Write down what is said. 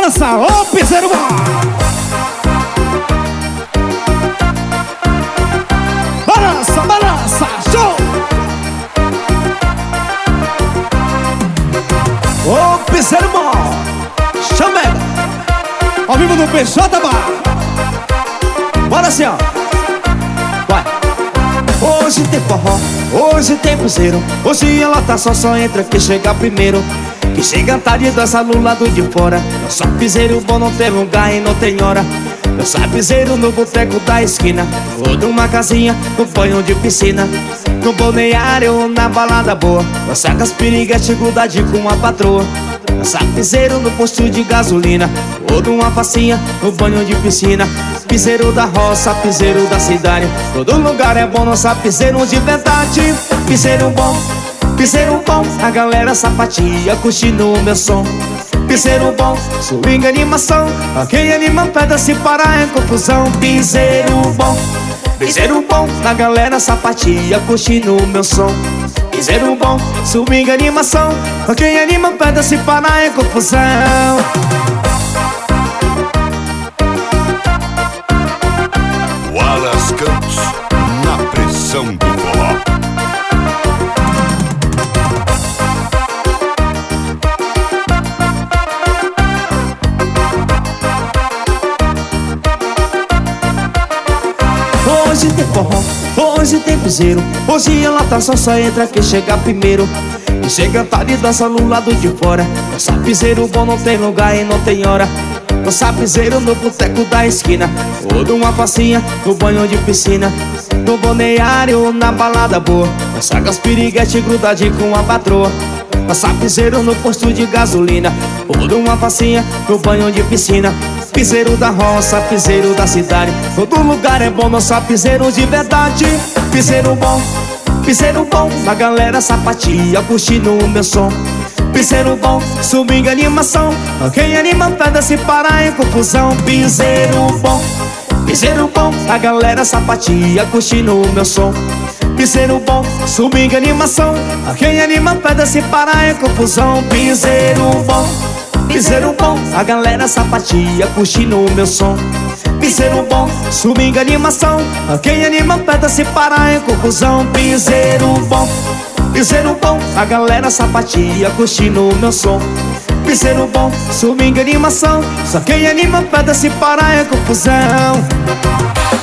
balança, ô piseiro bom. Balança, balança, show. Ô piseiro bom, chama ela. Ao vivo do PJ Bar. Bora assim, ó. Vai. Hoje tem forró, hoje tem piseiro. Hoje ela tá só entra quem chega primeiro. Que chega tarde e dança no lado de fora. Eu sou piseiro bom, não tem lugar e não tem hora. Eu sou piseiro no boteco da esquina, ou numa casinha, no banho de piscina, no balneário ou na balada boa. Eu saco as piriguetes grudadinho com a patroa. Eu sou piseiro no posto de gasolina, ou numa facinha, no banho de piscina. Piseiro da roça, piseiro da cidade, todo lugar é bom, nossa piseiro de verdade. Piseiro bom, a galera sapatia curtindo o meu som. Piseiro bom, swing animação, quem anima pedra se parar é confusão. Piseiro bom, a galera sapatia curtindo o meu som. Piseiro bom, swing animação, quem anima pedra se parar é confusão. Wallace Campos, na pressão do forró. Hoje tem forró, hoje tem piseiro. Hoje ela tá só entra quem chega primeiro. E chega tarde e dança no lado de fora. Nossa piseiro bom, não tem lugar e não tem hora. Nossa piseiro no boteco da esquina, ou numa facinha, no banho de piscina, no balneário ou na balada boa. Nossa piriguete grudadinho com a patroa. Nossa piseiro no posto de gasolina, ou numa facinha, no banho de piscina. Piseiro da roça, piseiro da cidade, todo lugar é bom, nossa piseiro de verdade. Piseiro bom, a galera sapatia curtindo o meu som. Piseiro bom, swing animação, quem anima pedra se parar em confusão. Piseiro bom, a galera sapatia curtindo o meu som. Piseiro bom, swing animação, quem anima pedra se parar em confusão. Piseiro bom, a galera sapatia curtindo o meu som. Piseiro bom, swing animação, quem anima pedra se parar em confusão. Piseiro bom, a galera sapatia curtindo o meu som. Piseiro bom, swing animação, só quem anima pedra se parar em confusão.